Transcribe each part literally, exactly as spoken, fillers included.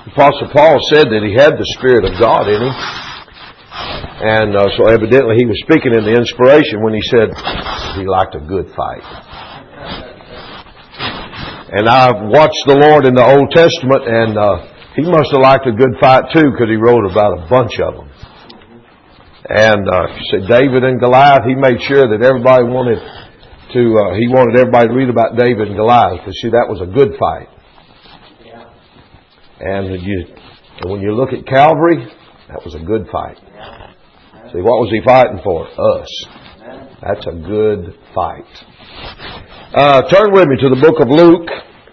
Apostle Paul said that he had the Spirit of God in him. And uh, so evidently he was speaking in the inspiration when he said he liked a good fight. And I've watched the Lord in the Old Testament, and uh, he must have liked a good fight too, because he wrote about a bunch of them. And uh, he said David and Goliath, he made sure that everybody wanted to, uh, he wanted everybody to read about David and Goliath, because see, that was a good fight. And when you, when you look at Calvary, that was a good fight. See, what was he fighting for? Us. That's a good fight. Uh, turn with me to the book of Luke.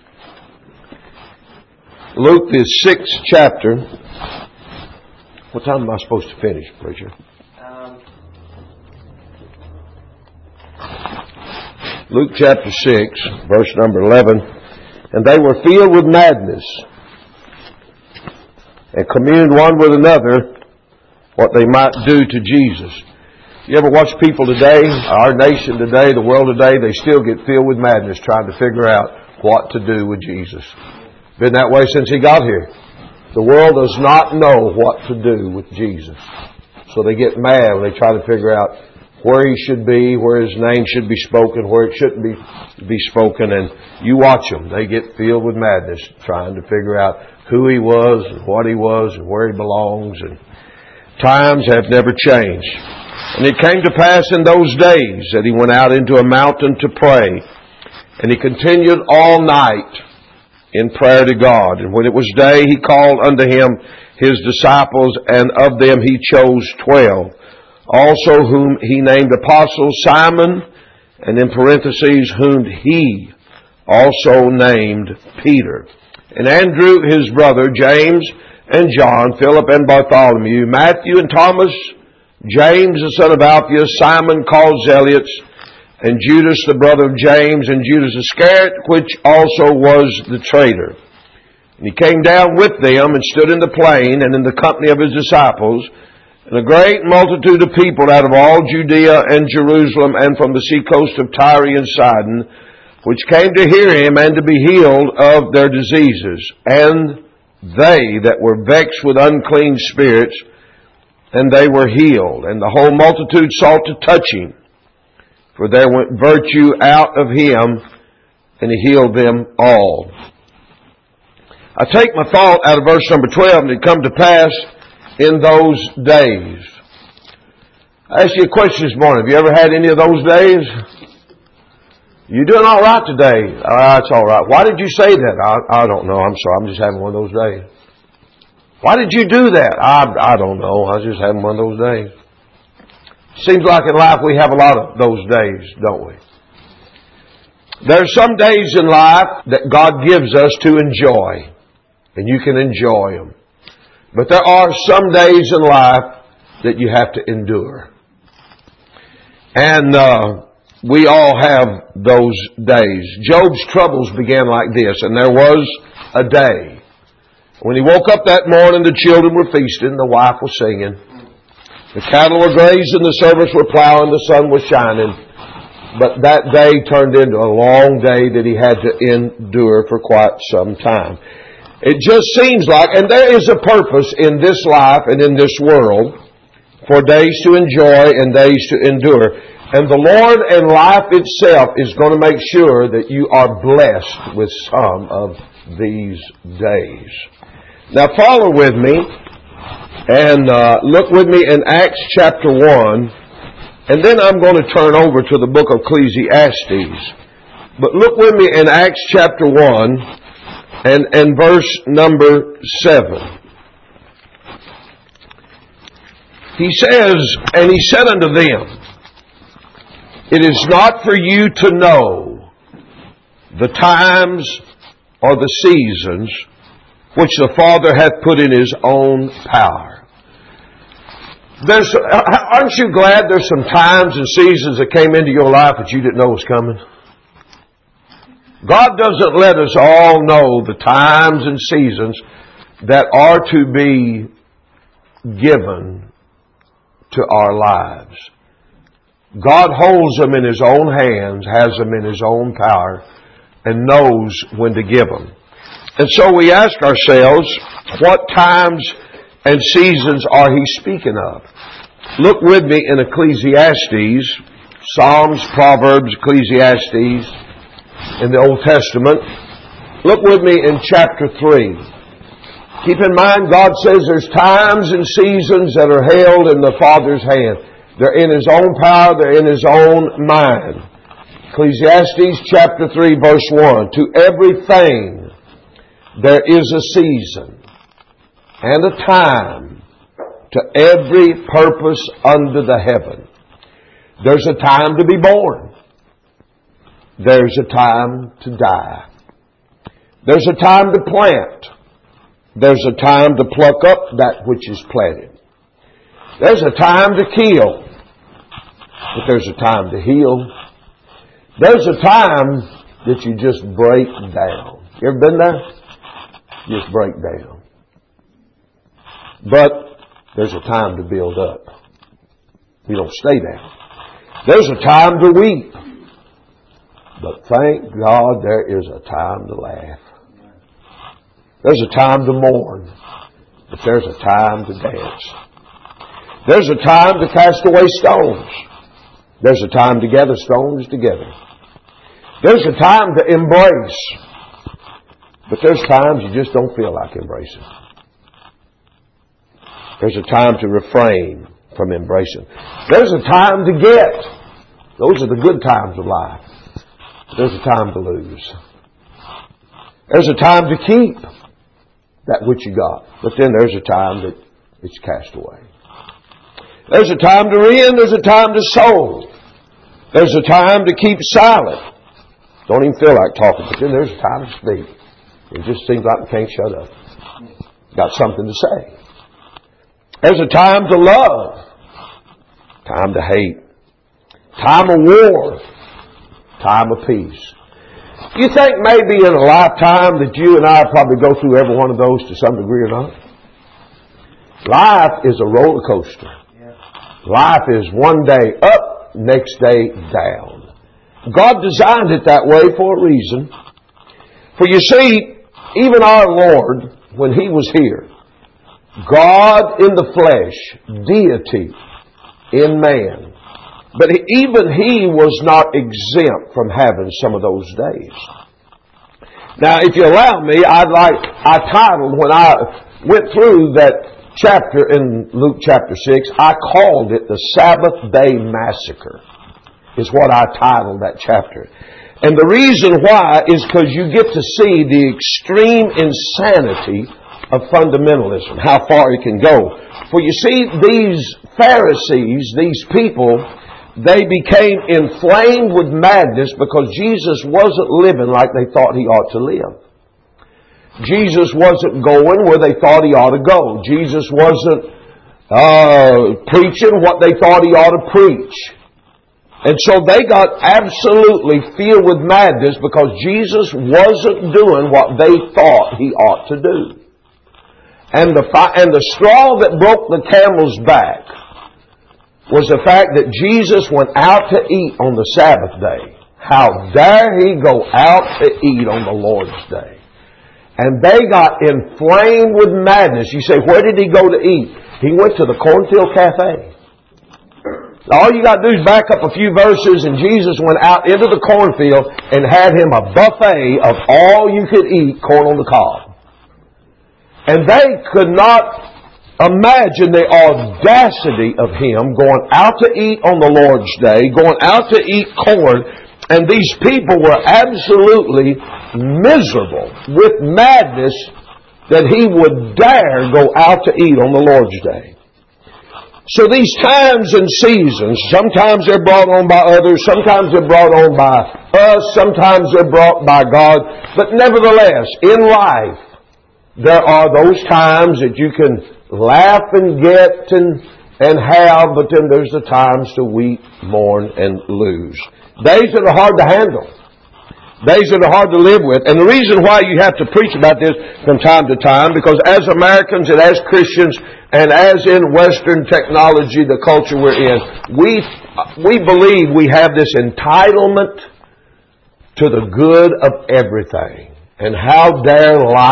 Luke, the sixth chapter. What time am I supposed to finish, preacher? Um. Luke chapter six, verse number eleven. And they were filled with madness, and communed one with another what they might do to Jesus. You ever watch people today, our nation today, the world today, they still get filled with madness trying to figure out what to do with Jesus. Been that way since He got here. The world does not know what to do with Jesus. So they get mad when they try to figure out where He should be, where His name should be spoken, where it shouldn't be, be spoken. And you watch them. They get filled with madness trying to figure out who He was and what He was and where He belongs. And times have never changed. And it came to pass in those days that He went out into a mountain to pray. And He continued all night in prayer to God. And when it was day, He called unto Him His disciples, and of them He chose twelve. Also whom He named apostles, Simon, and in parentheses, whom He also named Peter. And Andrew his brother, James and John, Philip and Bartholomew, Matthew and Thomas, James the son of Alphaeus, Simon called Zealots, and Judas the brother of James, and Judas Iscariot, which also was the traitor. And He came down with them and stood in the plain and in the company of His disciples, and a great multitude of people out of all Judea and Jerusalem and from the seacoast of Tyre and Sidon, which came to hear Him and to be healed of their diseases. And they that were vexed with unclean spirits, and they were healed. And the whole multitude sought to touch Him, for there went virtue out of Him, and He healed them all. I take my thought out of verse number twelve, and it come to pass in those days. I asked you a question this morning. Have you ever had any of those days? You doing all right today? Uh, it's all right. Why did you say that? I, I don't know. I'm sorry. I'm just having one of those days. Why did you do that? I, I don't know. I was just having one of those days. Seems like in life we have a lot of those days, don't we? There are some days in life that God gives us to enjoy, and you can enjoy them. But there are some days in life that you have to endure. And uh, we all have those days. Job's troubles began like this, and there was a day when he woke up that morning, the children were feasting, the wife was singing, the cattle were grazing, the servants were plowing, the sun was shining. But that day turned into a long day that he had to endure for quite some time. It just seems like, and there is a purpose in this life and in this world for days to enjoy and days to endure. And the Lord and life itself is going to make sure that you are blessed with some of these days. Now follow with me and uh, look with me in Acts chapter one, and then I'm going to turn over to the book of Ecclesiastes. But look with me in Acts chapter one and, and verse number seven. He says, and He said unto them, it is not for you to know the times or the seasons which the Father hath put in His own power. There's, aren't you glad there's some times and seasons that came into your life that you didn't know was coming? God doesn't let us all know the times and seasons that are to be given to our lives. God holds them in His own hands, has them in His own power, and knows when to give them. And so we ask ourselves, What times and seasons are he speaking of? Look with me in Ecclesiastes, Psalms, Proverbs, Ecclesiastes, in the Old Testament. Look with me in chapter three. Keep in mind, God says there's times and seasons that are held in the Father's hand. They're in His own power, they're in His own mind. Ecclesiastes chapter three, verse one. To everything there is a season and a time to every purpose under the heaven. There's a time to be born. There's a time to die. There's a time to plant. There's a time to pluck up that which is planted. There's a time to kill. But there's a time to heal. There's a time that you just break down. You ever been there? Just break down. But there's a time to build up. We don't stay down. There's a time to weep. But thank God there is a time to laugh. There's a time to mourn. But there's a time to dance. There's a time to cast away stones. There's a time to gather stones together. There's a time to embrace. But there's times you just don't feel like embracing. There's a time to refrain from embracing. There's a time to get. Those are the good times of life. But there's a time to lose. There's a time to keep that which you got. But then there's a time that it's cast away. There's a time to rend. There's a time to sow. There's a time to keep silent. Don't even feel like talking. But then there's a time to speak. It just seems like we can't shut up. Got something to say. There's a time to love. Time to hate. Time of war. Time of peace. You think maybe in a lifetime that you and I probably go through every one of those to some degree or not? Life is a roller coaster. Life is one day up, next day down. God designed it that way for a reason. For you see, even our Lord, when He was here, God in the flesh, deity in man. But even He was not exempt from having some of those days. Now, if you allow me, I'd like, I titled, when I went through that chapter in Luke chapter six, I called it the Sabbath Day Massacre, is what I titled that chapter. And the reason why is because you get to see the extreme insanity of fundamentalism, how far it can go. For you see, these Pharisees, these people, they became inflamed with madness because Jesus wasn't living like they thought He ought to live. Jesus wasn't going where they thought He ought to go. Jesus wasn't uh, preaching what they thought He ought to preach. And so they got absolutely filled with madness because Jesus wasn't doing what they thought He ought to do. And the, and the straw that broke the camel's back was the fact that Jesus went out to eat on the Sabbath day. How dare He go out to eat on the Lord's day? And they got inflamed with madness. You say, where did He go to eat? He went to the Cornfield Cafe. All you got to do is back up a few verses, and Jesus went out into the cornfield and had Him a buffet of all you could eat corn on the cob. And they could not imagine the audacity of Him going out to eat on the Lord's day, going out to eat corn, and these people were absolutely miserable with madness that He would dare go out to eat on the Lord's day. So these times and seasons, sometimes they're brought on by others, sometimes they're brought on by us, sometimes they're brought by God, but nevertheless, in life, there are those times that you can laugh and get and, and have, but then there's the times to weep, mourn, and lose. Days that are hard to handle. Days that are hard to live with. And the reason why you have to preach about this from time to time, because as Americans and as Christians, and as in Western technology, the culture we're in, we, we believe we have this entitlement to the good of everything. And how dare life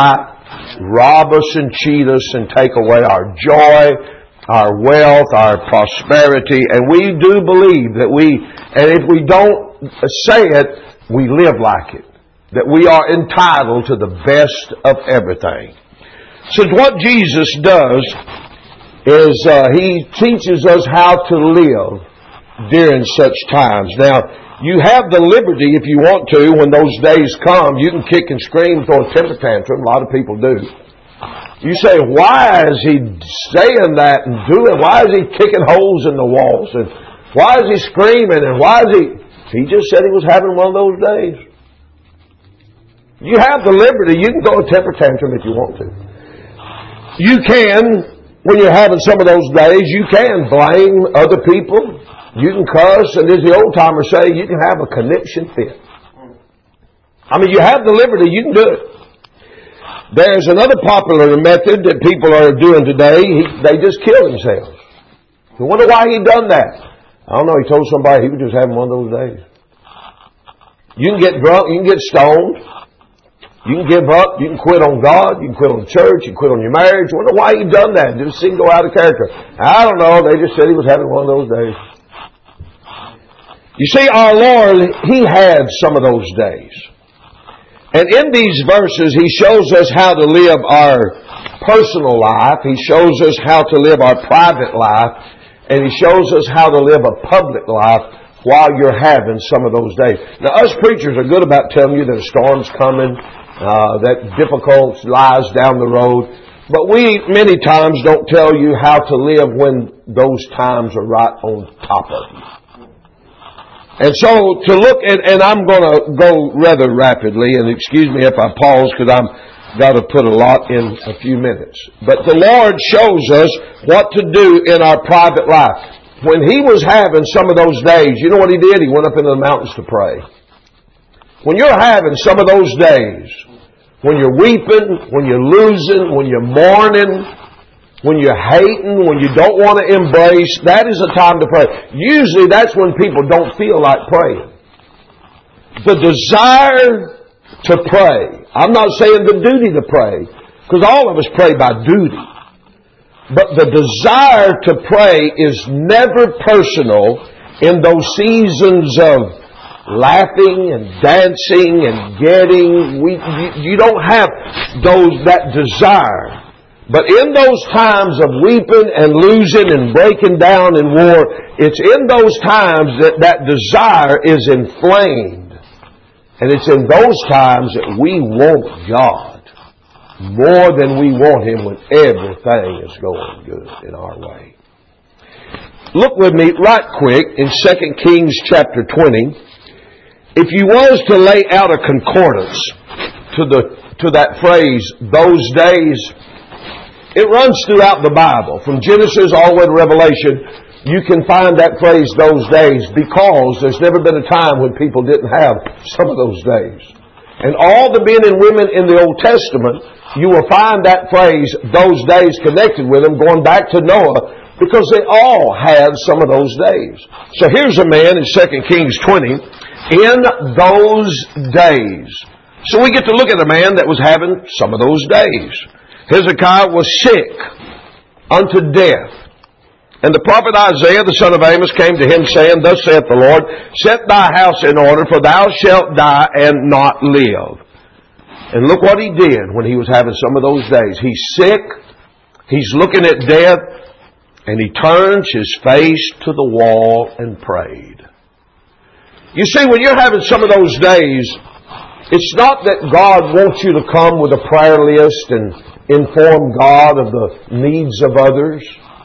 rob us and cheat us and take away our joy, our wealth, our prosperity. And we do believe that we, and if we don't say it, we live like it. That we are entitled to the best of everything. So what Jesus does is uh, He teaches us how to live during such times. Now, you have the liberty, if you want to, when those days come, you can kick and scream, throw a temper tantrum. A lot of people do. You say, why is He saying that and doing? Why is He kicking holes in the walls? And why is He screaming? And why is He... He just said He was having one of those days. You have the liberty. You can throw a temper tantrum if you want to. You can, when you're having some of those days, you can blame other people. You can cuss, and as the old timers say, you can have a conniption fit. I mean, you have the liberty. You can do it. There's another popular method that people are doing today. He, they just kill themselves. You wonder why he done that? I don't know. He told somebody he was just having one of those days. You can get drunk. You can get stoned. You can give up. You can quit on God. You can quit on the church. You can quit on your marriage. You wonder why he done that? Just seem to go out of character. I don't know. They just said he was having one of those days. You see, our Lord, He had some of those days. And in these verses, He shows us how to live our personal life. He shows us how to live our private life. And He shows us how to live a public life while you're having some of those days. Now, us preachers are good about telling you that a storm's coming, uh, that difficult lies down the road. But we, many times, don't tell you how to live when those times are right on top of you. And so, to look at, and I'm going to go rather rapidly, and excuse me if I pause, because I'm got to put a lot in a few minutes. But the Lord shows us what to do in our private life. When He was having some of those days, you know what He did? He went up into the mountains to pray. When you're having some of those days, when you're weeping, when you're losing, when you're mourning, when you're hating, when you don't want to embrace, that is a time to pray. Usually that's when people don't feel like praying. The desire to pray. I'm not saying the duty to pray, because all of us pray by duty. But the desire to pray is never personal in those seasons of laughing and dancing and getting. We, you, you don't have those that desire. But in those times of weeping and losing and breaking down in war, it's in those times that that desire is inflamed. And it's in those times that we want God more than we want Him when everything is going good in our way. Look with me right quick in Second Kings chapter twenty. If you was to lay out a concordance to the to that phrase, those days, it runs throughout the Bible. From Genesis all the way to Revelation, you can find that phrase, those days, because there's never been a time when people didn't have some of those days. And all the men and women in the Old Testament, you will find that phrase, those days, connected with them, going back to Noah, because they all had some of those days. So here's a man in Second Kings twenty, in those days. So we get to look at a man that was having some of those days. Hezekiah was sick unto death. And the prophet Isaiah, the son of Amos, came to him, saying, Thus saith the Lord, Set thy house in order, for thou shalt die and not live. And look what he did when he was having some of those days. He's sick, he's looking at death, and he turns his face to the wall and prayed. You see, when you're having some of those days, it's not that God wants you to come with a prayer list and inform God of the needs of others.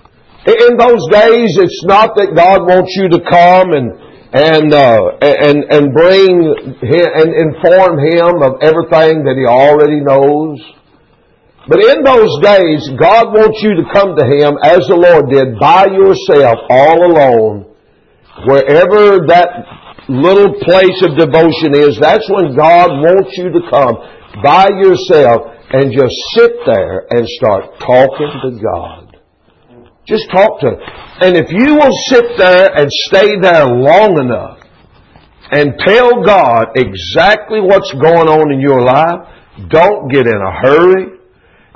In those days, it's not that God wants you to come and and uh, and and bring him, and inform Him of everything that He already knows. But in those days, God wants you to come to Him as the Lord did, by yourself, all alone, wherever that little place of devotion is. That's when God wants you to come by yourself and just sit there and start talking to God. Just talk to Him. And if you will sit there and stay there long enough and tell God exactly what's going on in your life, don't get in a hurry.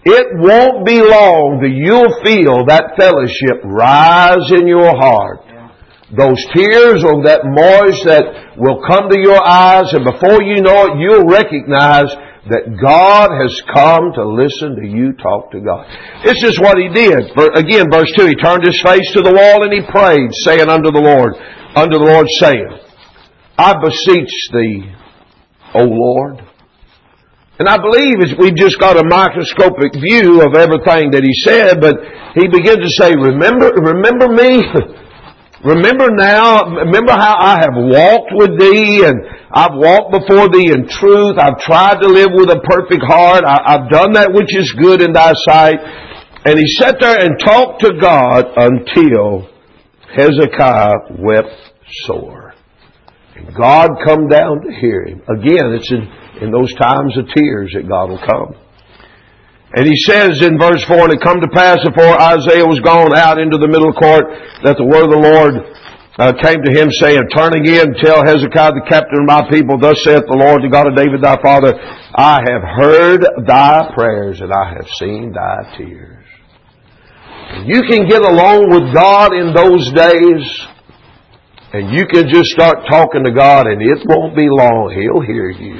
it won't be long that you'll feel that fellowship rise in your heart. Those tears or that moist that will come to your eyes, and before you know it, you'll recognize that God has come to listen to you talk to God. This is what He did. Again, verse two, He turned His face to the wall and He prayed, saying unto the Lord, unto the Lord saying, I beseech Thee, O Lord. And I believe we've just got a microscopic view of everything that He said, but He began to say, remember, remember me? Remember now, remember how I have walked with Thee, and I've walked before Thee in truth. I've tried to live with a perfect heart. I, I've done that which is good in Thy sight. And he sat there and talked to God until Hezekiah wept sore. And God come down to hear him. Again, it's in, in those times of tears that God will come. And he says in verse four, and it come to pass before Isaiah was gone out into the middle court, that the word of the Lord uh, came to him, saying, Turn again, tell Hezekiah the captain of my people, Thus saith the Lord, the God of David thy father, I have heard thy prayers, and I have seen thy tears. And you can get along with God in those days, and you can just start talking to God, and it won't be long. He'll hear you.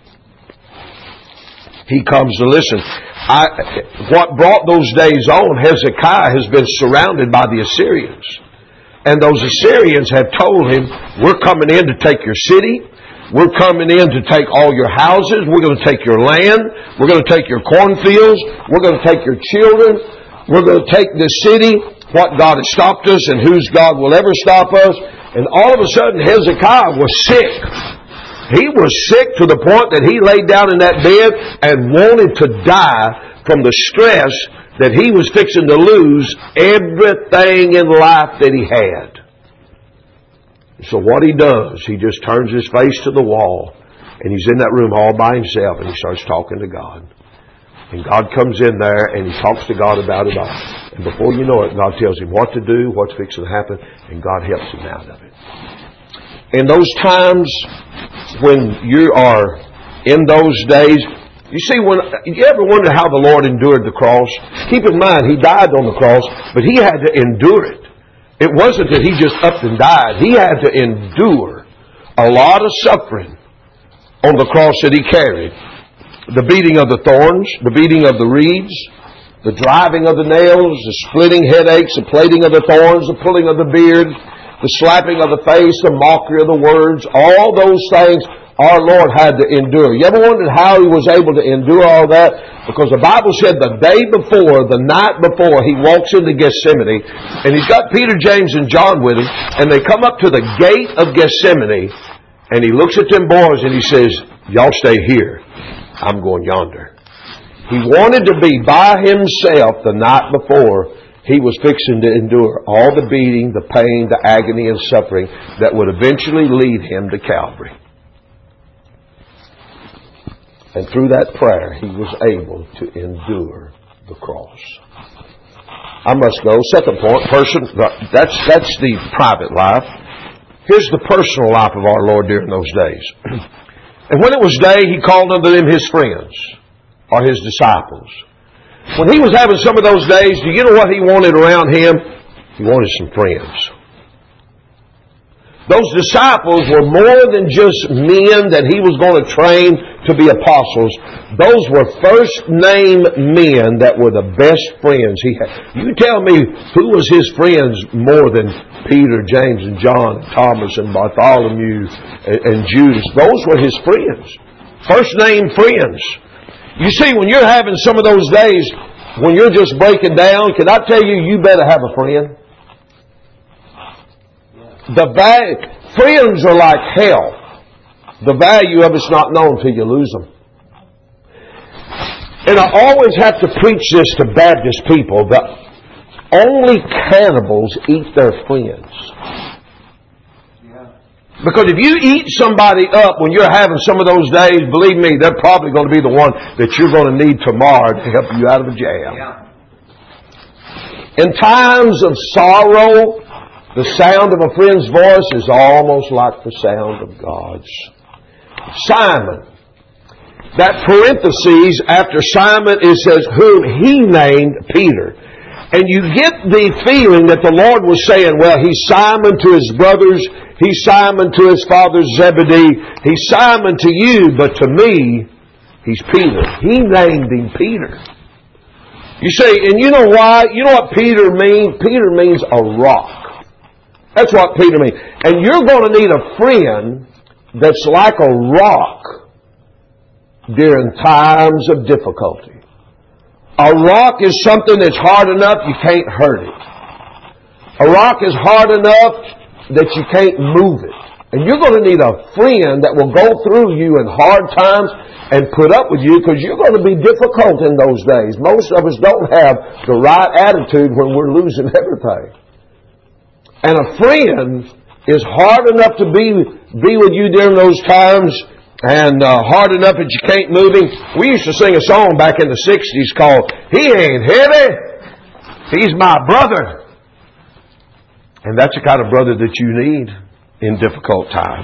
He comes to listen. I, what brought those days on, Hezekiah has been surrounded by the Assyrians. And those Assyrians have told him, we're coming in to take your city. We're coming in to take all your houses. We're going to take your land. We're going to take your cornfields. We're going to take your children. We're going to take this city. What God has stopped us and whose God will ever stop us. And all of a sudden Hezekiah was sick. He was sick to the point that he laid down in that bed and wanted to die from the stress that he was fixing to lose everything in life that he had. So what he does, he just turns his face to the wall, and he's in that room all by himself, and he starts talking to God. And God comes in there and he talks to God about it all. And before you know it, God tells him what to do, what's fixing to happen, and God helps him out of it. In those times when you are in those days, you see, when you ever wonder how the Lord endured the cross? Keep in mind, He died on the cross, but He had to endure it. It wasn't that He just upped and died. He had to endure a lot of suffering on the cross that He carried. The beating of the thorns, the beating of the reeds, the driving of the nails, the splitting headaches, the plaiting of the thorns, the pulling of the beard, the slapping of the face, the mockery of the words, all those things our Lord had to endure. You ever wondered how He was able to endure all that? Because the Bible said the day before, the night before, He walks into Gethsemane, and He's got Peter, James, and John with Him, and they come up to the gate of Gethsemane, and He looks at them boys and He says, Y'all stay here. I'm going yonder. He wanted to be by Himself the night before He was fixing to endure all the beating, the pain, the agony, and suffering that would eventually lead Him to Calvary. And through that prayer, He was able to endure the cross. I must go. Second point, person. That's, that's the private life. Here's the personal life of our Lord during those days. And when it was day, He called unto them His friends, or His disciples. When He was having some of those days, do you know what He wanted around Him? He wanted some friends. Those disciples were more than just men that He was going to train to be apostles. Those were first-name men that were the best friends He had. You tell me who was His friends more than Peter, James, and John, and Thomas, and Bartholomew, and, and Judas. Those were His friends. First-name friends. You see, when you're having some of those days, when you're just breaking down, can I tell you, you better have a friend? The value, friends are like hell. The value of it's not known till you lose them. And I always have to preach this to Baptist people, that only cannibals eat their friends. Because if you eat somebody up when you're having some of those days, believe me, they're probably going to be the one that you're going to need tomorrow to help you out of a jam. Yeah. In times of sorrow, the sound of a friend's voice is almost like the sound of God's. Simon, that parentheses after Simon, it says, whom He named Peter. And you get the feeling that the Lord was saying, well, He's Simon to His brothers, He's Simon to His father Zebedee, He's Simon to you, but to me, He's Peter. He named Him Peter. You say, and you know why? You know what Peter means? Peter means a rock. That's what Peter means. And you're going to need a friend that's like a rock during times of difficulty. A rock is something that's hard enough you can't hurt it. A rock is hard enough that you can't move it. And you're going to need a friend that will go through you in hard times and put up with you, because you're going to be difficult in those days. Most of us don't have the right attitude when we're losing everything. And a friend is hard enough to be, be with you during those times, and uh, hard enough that you can't move him. We used to sing a song back in the sixties called, He Ain't Heavy, He's My Brother. And that's the kind of brother that you need in difficult times.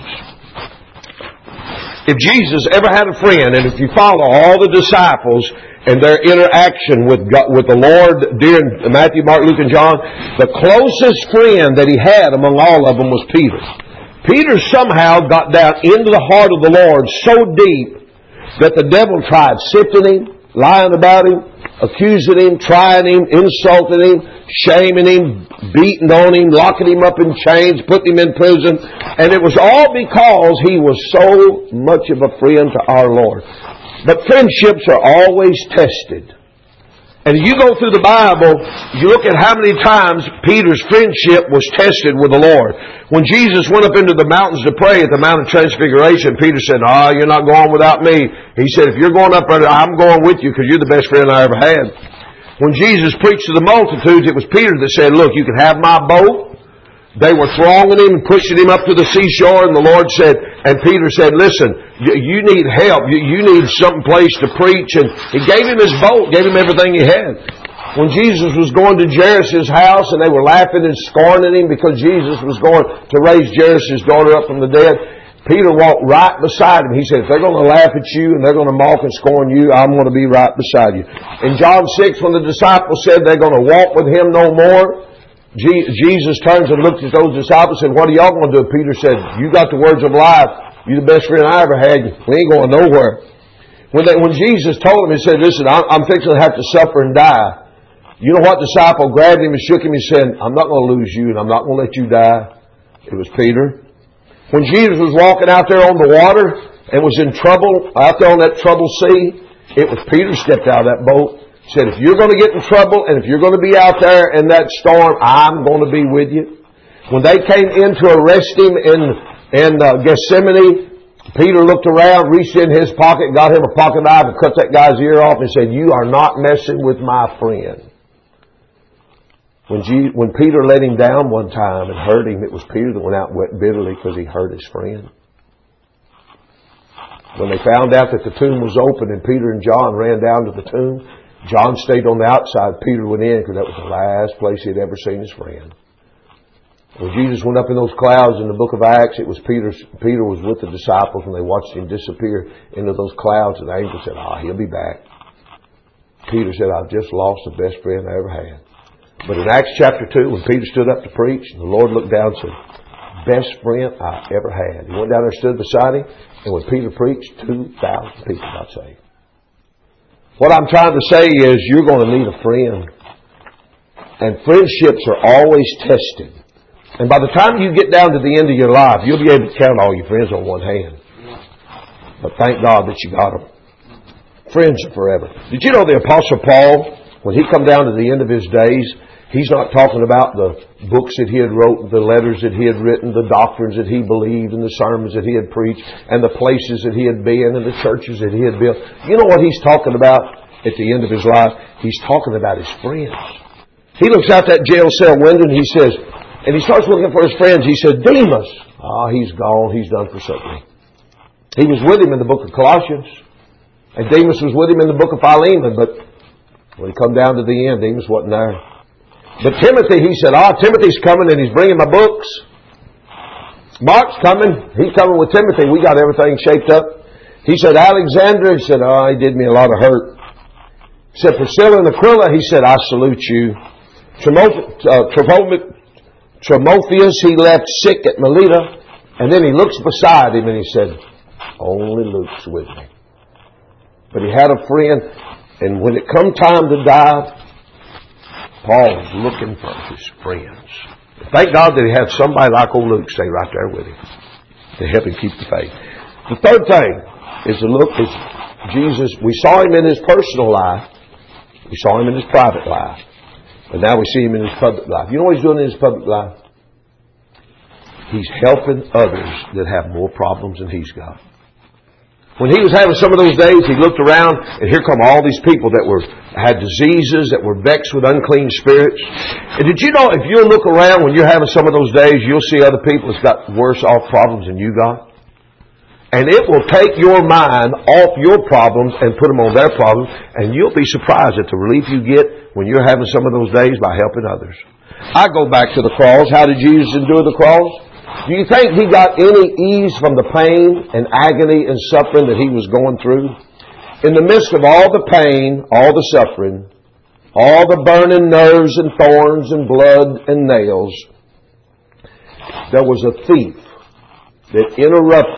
If Jesus ever had a friend, and if you follow all the disciples and their interaction with God, with the Lord during Matthew, Mark, Luke, and John, the closest friend that He had among all of them was Peter. Peter somehow got down into the heart of the Lord so deep that the devil tried sifting him, lying about him, accusing him, trying him, insulting him, shaming him, beating on him, locking him up in chains, putting him in prison. And it was all because he was so much of a friend to our Lord. But friendships are always tested. And you go through the Bible, you look at how many times Peter's friendship was tested with the Lord. When Jesus went up into the mountains to pray at the Mount of Transfiguration, Peter said, ah, you're not going without me. He said, if you're going up there, I'm going with you because you're the best friend I ever had. When Jesus preached to the multitudes, it was Peter that said, look, you can have my boat. They were thronging him and pushing him up to the seashore, and the Lord said, and Peter said, listen, you need help. You need some place to preach. And He gave him his boat, gave him everything he had. When Jesus was going to Jairus' house, and they were laughing and scorning him because Jesus was going to raise Jairus' daughter up from the dead, Peter walked right beside him. He said, if they're going to laugh at you and they're going to mock and scorn you, I'm going to be right beside you. In John six, when the disciples said they're going to walk with Him no more, Jesus turns and looks at those disciples and said, what are y'all going to do? Peter said, you got the words of life. You're the best friend I ever had. We ain't going nowhere. When they, when Jesus told him, He said, listen, I'm, I'm fixing to have to suffer and die. You know what disciple grabbed him and shook him and said, I'm not going to lose you and I'm not going to let you die? It was Peter. When Jesus was walking out there on the water and was in trouble, out there on that troubled sea, it was Peter stepped out of that boat. Said, if you're going to get in trouble and if you're going to be out there in that storm, I'm going to be with you. When they came in to arrest Him in, in uh, Gethsemane, Peter looked around, reached in his pocket, got him a pocket knife and cut that guy's ear off and said, you are not messing with my friend. When, G- when Peter let him down one time and hurt him, it was Peter that went out and wept bitterly because he hurt his friend. When they found out that the tomb was open and Peter and John ran down to the tomb, John stayed on the outside. Peter went in because that was the last place he had ever seen his friend. When Jesus went up in those clouds in the book of Acts, it was Peter's, Peter was with the disciples when they watched Him disappear into those clouds, and the angel said, ah, He'll be back. Peter said, I've just lost the best friend I ever had. But in Acts chapter two, when Peter stood up to preach, the Lord looked down and said, best friend I ever had. He went down there and stood beside him, and when Peter preached, two thousand people got saved. What I'm trying to say is you're going to need a friend. And friendships are always tested. And by the time you get down to the end of your life, you'll be able to count all your friends on one hand. But thank God that you got them. Friends are forever. Did you know the Apostle Paul, when he come down to the end of his days, he's not talking about the books that he had wrote, the letters that he had written, the doctrines that he believed, and the sermons that he had preached, and the places that he had been, and the churches that he had built. You know what he's talking about at the end of his life? He's talking about his friends. He looks out that jail cell window and he says, and he starts looking for his friends. He said, Demas. Ah, oh, he's gone. He's done forsaken me. He was with him in the book of Colossians. And Demas was with him in the book of Philemon. But when he come down to the end, Demas wasn't there. But Timothy, he said, ah, oh, Timothy's coming and he's bringing my books. Mark's coming. He's coming with Timothy. We got everything shaped up. He said, Alexander, he said, oh, he did me a lot of hurt. He said, Priscilla and Aquila, he said, I salute you. Timotheus, uh, Timotheus, he left sick at Melita, and then he looks beside him and he said, only Luke's with me. But he had a friend, and when it come time to die, Paul was looking for his friends. Thank God that he had somebody like old Luke stay right there with him to help him keep the faith. The third thing is to look at Jesus. We saw him in his personal life. We saw him in his private life. But now we see him in his public life. You know what he's doing in his public life? He's helping others that have more problems than he's got. When he was having some of those days, he looked around, and here come all these people that were had diseases, that were vexed with unclean spirits. And did you know, if you look around when you're having some of those days, you'll see other people that's got worse off problems than you got? And it will take your mind off your problems and put them on their problems, and you'll be surprised at the relief you get when you're having some of those days by helping others. I go back to the cross. How did Jesus endure the cross? Do you think he got any ease from the pain and agony and suffering that he was going through? In the midst of all the pain, all the suffering, all the burning nerves and thorns and blood and nails, there was a thief that interrupted